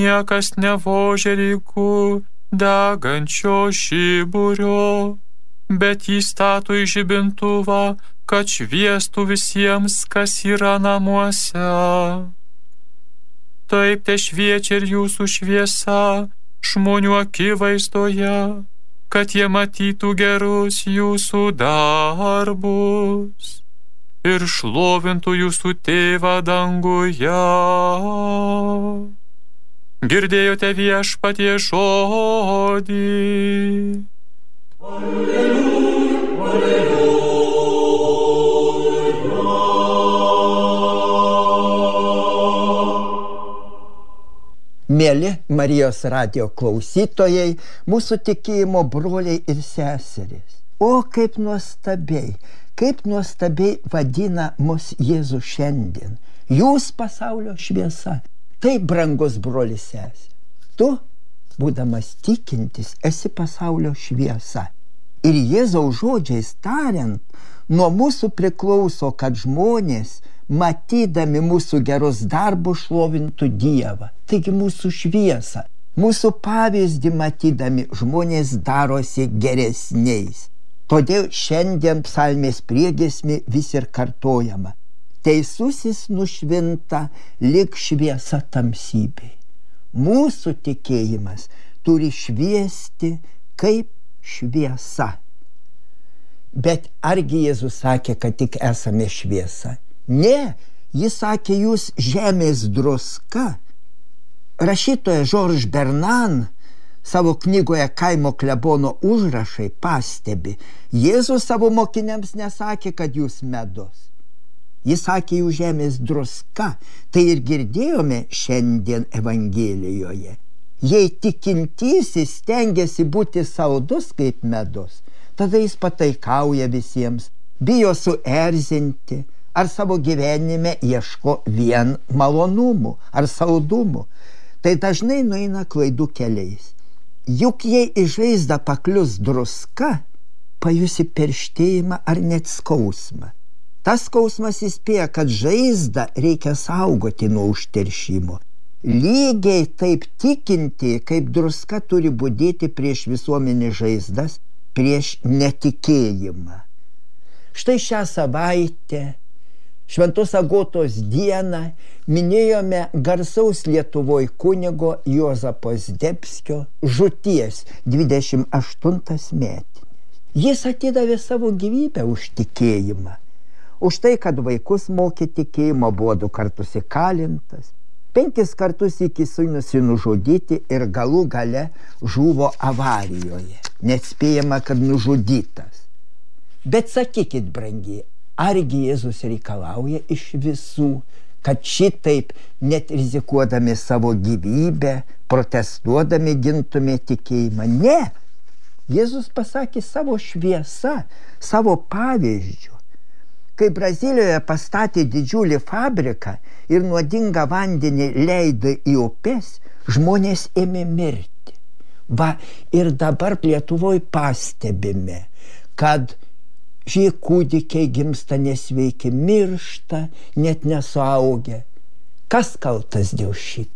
niekas nevožė rykų degančio žiburio, bet jį stato į žibintuvą, kad šviestų visiems, kas yra namuose. Taip te šviečia ir jūsų šviesa žmonių akivaizdoje, kad jie matytų gerus jūsų darbus ir šlovintų jūsų tėvą danguje. Girdėjote viešpatie žodį. Alleluja, alleluja. Mėly Marijos radijo klausytojai, mūsų tikėjimo broliai ir seserys. O kaip nuostabiai vadina mus Jėzus šiandien. Jūs pasaulio šviesa. Taip, brangus brolis sesė. Tu, būdamas tikintis, esi pasaulio šviesa. Ir Jėzaus žodžiais tariant, nuo mūsų priklauso, kad žmonės, matydami mūsų gerus darbus, šlovintų Dievą. Taigi mūsų šviesą, mūsų pavyzdį matydami, žmonės darosi geresniais. Todėl šiandien psalmės priegiesmė vis ir kartojama. Teisusis nušvinta lyg šviesa tamsybei. Mūsų tikėjimas turi šviesti kaip šviesa. Bet argi Jėzus sakė, kad tik esame šviesa? Ne, jis sakė, jūs žemės druska. Rašytoja George Bernan savo knygoje Kaimo klebono užrašai pastebi, Jėzus savo mokiniams nesakė, kad jūs medus. Jis sakė, jūs žemės druska. Tai ir girdėjome šiandien Evangelijoje. Jei tikintysis stengiasi būti saldus kaip medus, tada jis pataikauja visiems, bijo suerzinti, ar savo gyvenime ieško vien malonumų ar saldumų. Tai dažnai nueina klaidų keliais. Juk jei į žaizdą paklius druska, pajusi perštėjimą ar net skausmą. Tas skausmas įspėja, kad žaizdą reikia saugoti nuo užteršimo. Lygiai taip tikinti, kaip druska turi budėti prieš visuomenės žaizdas, prieš netikėjimą. Štai šią savaitę, Šventos Agotos dieną, minėjome garsaus Lietuvoj kunigo Juozapo Zdebskio žūties 28 metinės. Jis atidavė savo gyvybę už tikėjimą. Už tai, kad vaikus mokė tikėjimo, buvo 2 kartus įkalintas, 5 kartus įkisuinosi nužudyti ir galų gale žuvo avarijoje. Neatspėjama, kad nužudytas. Bet sakykit, brangiai, argi Jėzus reikalauja iš visų, kad šitaip net rizikuodami savo gyvybę, protestuodami gintume tikėjimą? Ne! Jėzus pasakė savo šviesa, savo pavyzdžiu. Kai Brazilijoje pastatė didžiulį fabriką ir nuodingą vandenį leido į upes, žmonės ėmė mirti. Va, ir dabar Lietuvoje pastebime, kad šie kūdikiai gimsta nesveiki, miršta, net nesuaugę. Kas kaltas dėl šito?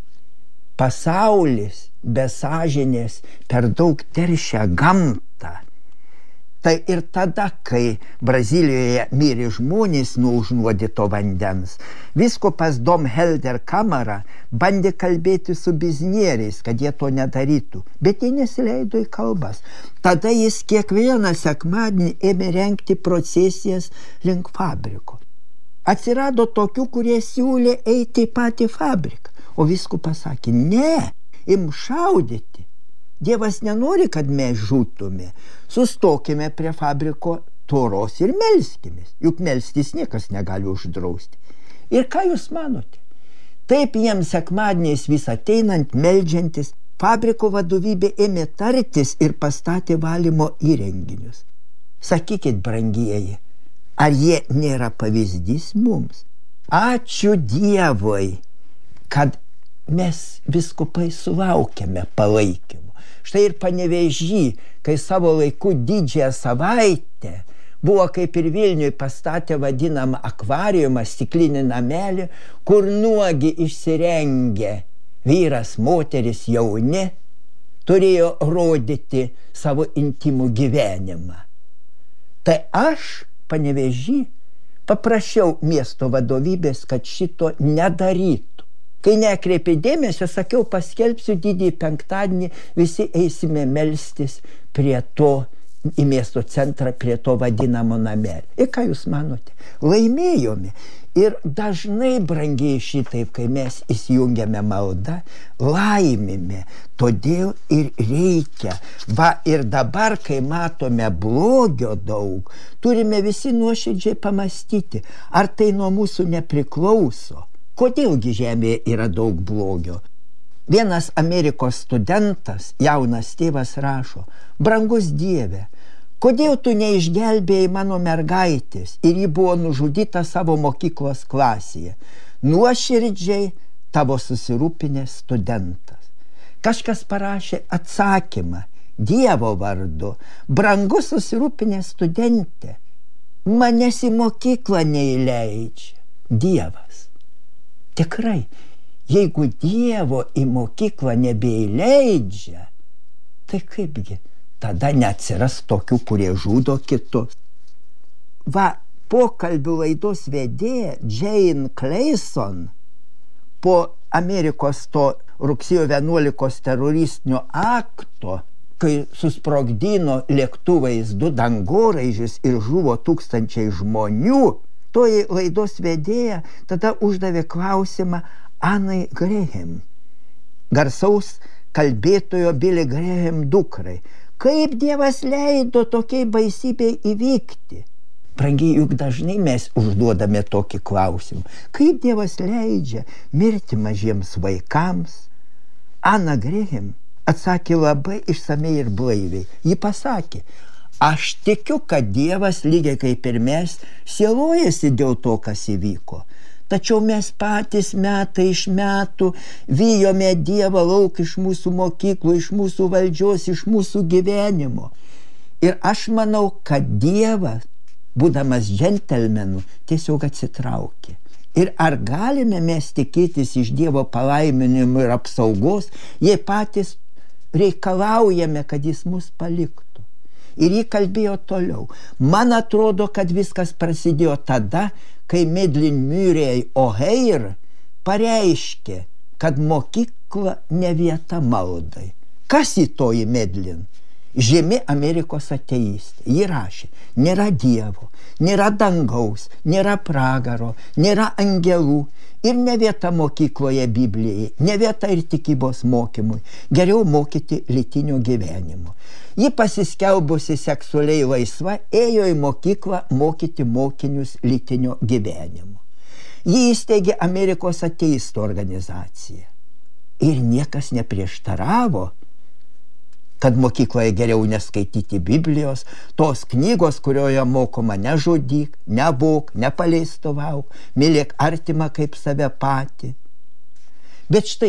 Pasaulis be sąžinės per daug teršia gamtą. Tai ir tada, kai Brazilijoje mirė žmonės nuo užnuodyto vandens, vyskupas Dom Helder Kamara bandė kalbėti su biznieriais, kad jie to nedarytų, bet jie nesileido į kalbas. Tada jis kiekvieną sekmadienį ėmė rengti procesijas link fabriko. Atsirado tokių, kurie siūlė eiti į patį fabriką, o vyskupas sakė, ne, im šaudyti. Dievas nenori, kad mes žūtume. Sustokime prie fabriko tvoros ir melskimės. Juk melstis niekas negali uždrausti. Ir ką jūs manote? Taip jiems sekmadieniais vis ateinant, meldžiantis, fabriko vadovybė ėmė tartis ir pastatė valymo įrenginius. Sakykit, brangieji, ar jie nėra pavyzdys mums? Ačiū Dievui, kad mes vyskupai sulaukėme palaikymo. Štai ir Panevėžy, kai savo laiku didžiąją savaitę buvo kaip ir Vilniuje pastatė vadinamą akvariumą, stiklinį namelį, kur nuogi išsirengę vyras, moteris, jauni, turėjo rodyti savo intimų gyvenimą. Tai aš, Panevėžy, paprašiau miesto vadovybės, kad šito nedarytų. Kai nekreipė dėmesio, sakiau, paskelbsiu didįjį penktadienį, visi eisime melstis prie to, į miesto centrą, prie to vadinamo namelio. Ir ką jūs manote? Laimėjome. Ir dažnai, brangiai, šitaip, kai mes įsijungiame maldą, laimime. Todėl ir reikia. Va ir dabar, kai matome blogio daug, turime visi nuoširdžiai pamastyti, ar tai nuo mūsų nepriklauso. Kodėlgi žemėje yra daug blogio? Vienas Amerikos studentas, jaunas tėvas, rašo: brangus Dieve, kodėl tu neišgelbėjai mano mergaitės ir ji buvo nužudyta savo mokyklos klasėje? Nuoširdžiai tavo susirūpinęs studentas. Kažkas parašė atsakymą Dievo vardu: brangus susirūpinęs studentė, manęs į mokyklą neįleidžia. Dievas. Tikrai, jeigu Dievo į mokyklą nebeįleidžia, tai kaipgi? Tada neatsiras tokių, kurie žudo kitus. Va, pokalbių laidos vedėja Jane Clayson po Amerikos to rugsėjo 11 teroristinio akto, kai susprogdino lėktuvais 2 dangoraižius ir žuvo tūkstančiai žmonių, toji laidos vedėja tada uždavė klausimą Anai Graham, garsaus kalbėtojo Billy Graham dukrai. Kaip Dievas leido tokiai baisybei įvykti? Brangiai, juk dažnai mes užduodame tokį klausimą. Kaip Dievas leidžia mirti mažiems vaikams? Ana Graham atsakė labai išsamei ir blaiviai. Ji pasakė: aš tikiu, kad Dievas, lygiai kaip ir mes, sielojasi dėl to, kas įvyko. Tačiau mes patys metai iš metų vijome Dievą lauk iš mūsų mokyklų, iš mūsų valdžios, iš mūsų gyvenimo. Ir aš manau, kad Dievas, būdamas džentelmenu, tiesiog atsitraukė. Ir ar galime mes tikėtis iš Dievo palaiminimų ir apsaugos, jei patys reikalaujame, kad jis mus paliktų? Ir ji kalbėjo toliau. Man atrodo, kad viskas prasidėjo tada, kai Madeline Murray O'Hare pareiškė, kad mokykla ne vieta maldai. Kas į toji Madeline? Žymi Amerikos ateistė. Ji rašė: nėra Dievo, nėra dangaus, nėra pragaro, nėra angelų ir ne vieta mokykloje Biblijai, ne vieta ir tikybos mokymui. Geriau mokyti lytinio gyvenimo. Ji pasiskelbusi seksualiai laisva, ėjo į mokyklą mokyti mokinius lytinio gyvenimo. Ji įsteigė Amerikos ateistų organizaciją. Ir niekas neprieštaravo, kad mokykloje geriau neskaityti Biblijos, tos knygos, kurioje mokoma nežudyk, nebok, nepaleistuvauk, mylėk artimą kaip save patį. Bet štai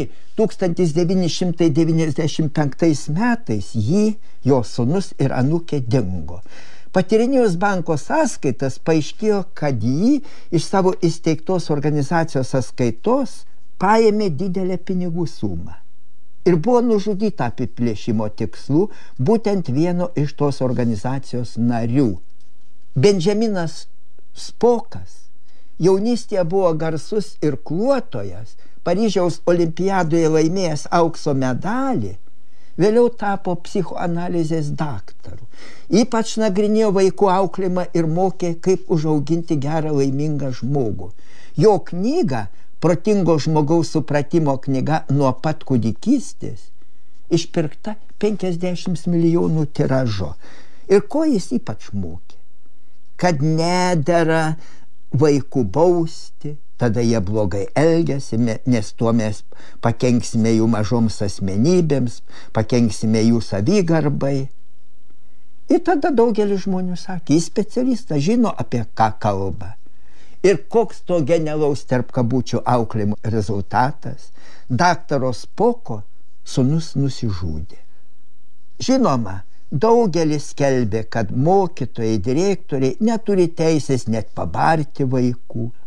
1995 metais ji, jo sūnus ir anūkė dingo. Patyrinėjus banko sąskaitas, paaiškėjo, kad ji iš savo įsteigtos organizacijos sąskaitos paėmė didelę pinigų sumą. Ir buvo nužudyta apiplėšimo tikslu būtent vieno iš tos organizacijos narių. Benjaminas Spokas jaunystėje buvo garsus irkluotojas, Paryžiaus olimpiadoje laimėjęs aukso medalį, vėliau tapo psichoanalizės daktaru. Ypač nagrinėjo vaikų auklėjimą ir mokė, kaip užauginti gerą laimingą žmogų. Jo knyga, Protingo žmogaus supratimo knyga nuo pat kūdikystės, išpirkta 50 milijonų tiražu. Ir ko jis ypač mokė? Kad nedera vaikų bausti, tada jie blogai elgiasi, nes tuo mes pakenksime jų mažoms asmenybėms, pakenksime jų savigarbai. Ir tada daugelis žmonių sakė, jis specialistas, žino apie ką kalba. Ir koks to genialaus tarp kabučių auklėjimo rezultatas? Daktaro Spoko sūnus nusižudė. Žinoma, daugelis skelbė, kad mokytojai, direktoriai neturi teisės net pabarti vaikų.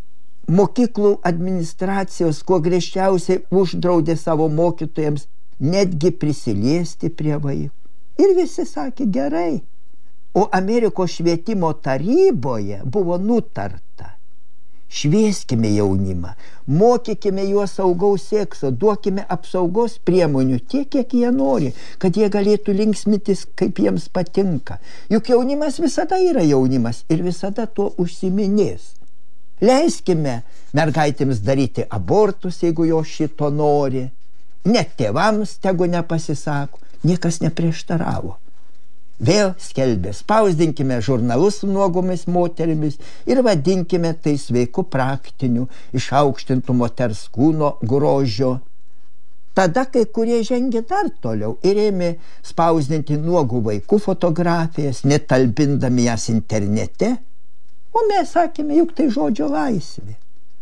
Mokyklų administracijos kuo griežčiausiai uždraudė savo mokytojams netgi prisiliesti prie vaikų. Ir visi sakė gerai. O Amerikos švietimo taryboje buvo nutarta: švieskime jaunimą, mokykime juos saugaus sekso, duokime apsaugos priemonių tiek, kiek jie nori, kad jie galėtų linksmintis, kaip jiems patinka. Juk jaunimas visada yra jaunimas ir visada tuo užsiminės. Leiskime mergaitėms daryti abortus, jeigu jos šito nori. Net tėvams tegu nepasisako, niekas neprieštaravo. Vėl skelbė: spausdinkime žurnalus su nuogomis moterimis ir vadinkime tai sveiku praktiniu, išaukštintų moters kūno grožio. Tada kai kurie žengė dar toliau ir ėmė spausdinti nuogų vaikų fotografijas, netalpindami jas internete, o mes sakėme, juk tai žodžio laisvė.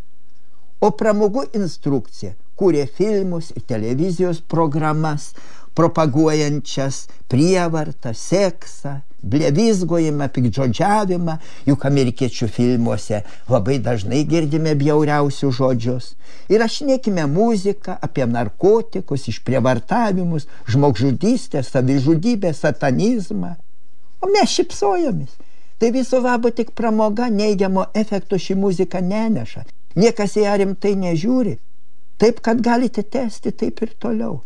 O pramogų instrukcija kūrė filmus ir televizijos programas, propaguojančias prievartą, seksą, blevizgojimą, piktžodžiavimą, juk amerikiečių filmuose labai dažnai girdime bjauriausius žodžius. Įrašinėkime muziką apie narkotikus, išprievartavimus, žmogžudystę, savižudybę, satanizmą. O mes šypsojomės. Tai viso labo tik pramoga, neigiamo efekto ši muzika neneša. Niekas ją rimtai nežiūri. Taip, kad galite tęsti taip ir toliau.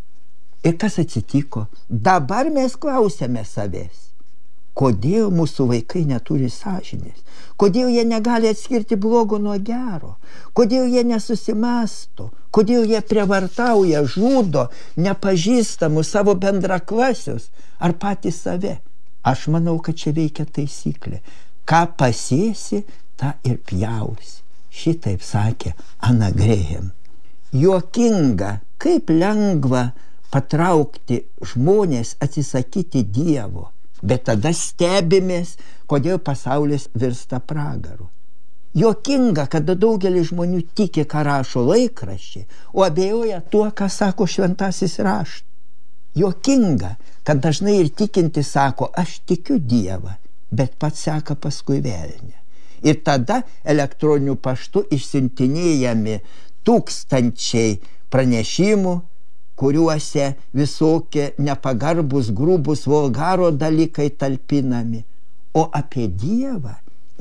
Ir kas atsitiko? Dabar mes klausėme savęs. Kodėl mūsų vaikai neturi sąžinės? Kodėl jie negali atskirti blogo nuo gero? Kodėl jie nesusimąsto? Kodėl jie prievartauja, žudo nepažįstamus savo bendraklasius ar patys save? Aš manau, kad čia veikia taisyklė. Ką pasėsi, tą ir pjausi. Šitaip sakė Ana Graham. Juokinga, kaip lengva patraukti žmonės atsisakyti Dievo, bet tada stebimės, kodėl pasaulis virsta pragaru. Juokinga, kada daugelis žmonių tiki, ką rašo laikraščiai, o abejoja tuo, ką sako šventasis raštas. Juokinga, kad dažnai ir tikinti sako, aš tikiu Dievą, bet pats seka paskui velnią. Ir tada elektroniniu paštu išsiuntinėjami tūkstančiai pranešimų, kuriuose visokie nepagarbus, grubus, vulgaro dalykai talpinami. O apie Dievą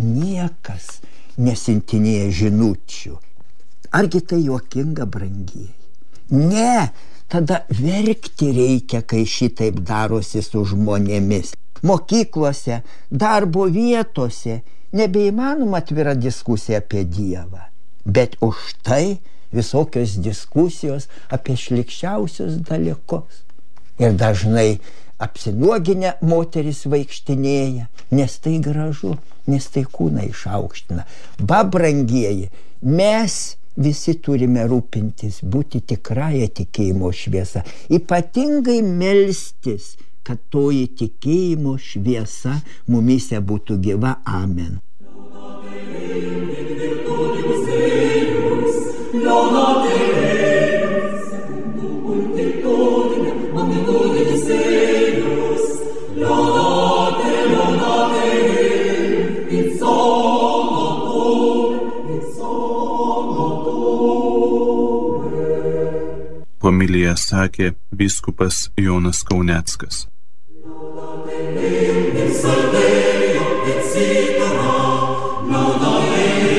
niekas nesiuntinėja žinučių. Argi tai juokinga, brangieji? Ne, tada verkti reikia, kai šitaip darosi su žmonėmis. Mokyklose, darbo vietose nebeįmanoma atvira diskusija apie Dievą. Bet už tai visokios diskusijos apie šlykščiausius dalykus. Ir dažnai apsinuoginę moteris vaikštinėja, nes tai gražu, nes tai kūną išaukština. Brangieji, mes visi turime rūpintis, būti tikrąją tikėjimo šviesa. Ypatingai melstis, kad toji tikėjimo šviesa mumyse būtų gyva. Amen. Homiliją sakė vyskupas Jonas Kauneckas.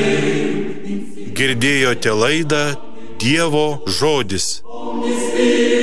Girdėjote laidą Dievo žodis.